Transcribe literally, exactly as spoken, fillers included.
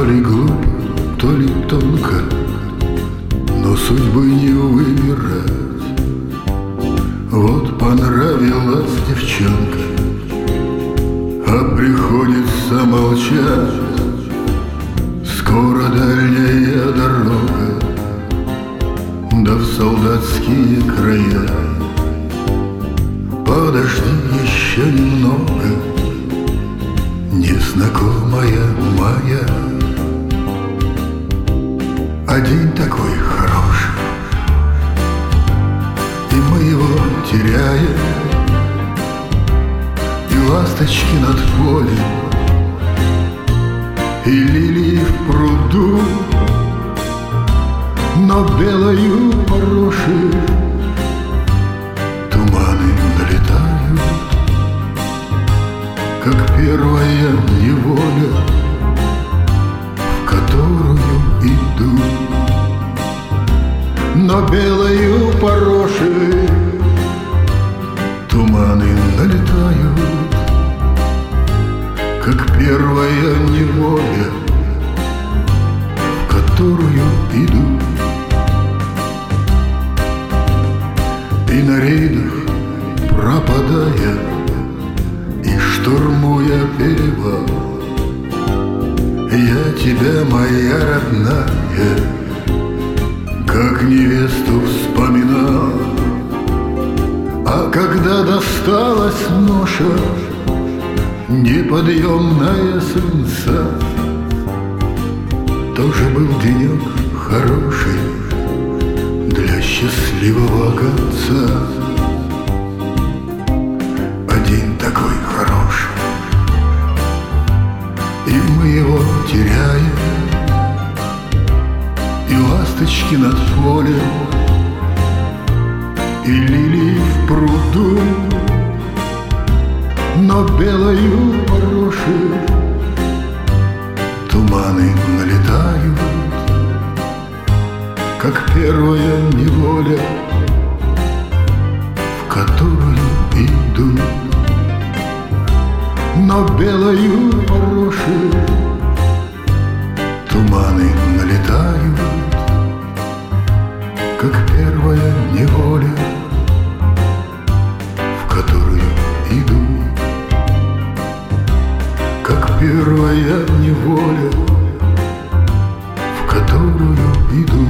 ли глупо, то ли тонко, но судьбы не выбирать. Вот понравилась девчонка, а приходится молчать. Скоро дальняя дорога, да в солдатские края. Подожди еще немного, незнакомая моя. А день такой хороший, и мы его теряем. И ласточки над полем, и лилии в пруду, но белою пороши туманы налетают, как первая неволя, в которую иду. Но белою пороши туманы налетают, как первая неволя, в которую иду. И на рейдах пропадая, и штурмуя перевал, я тебя, моя родная, как невесту вспоминал. А когда досталась ноша, неподъемная свинца, тоже был денек хороший для счастливого конца. А день такой хороший, и мы его теряем. И ласточки над полем, и лилии в пруду, но белою пороши туманы налетают, как первая неволя, в которую иду. Но белою пороши туманы налетают, как первая неволя, в которую иду. Как первая неволя, в которую иду.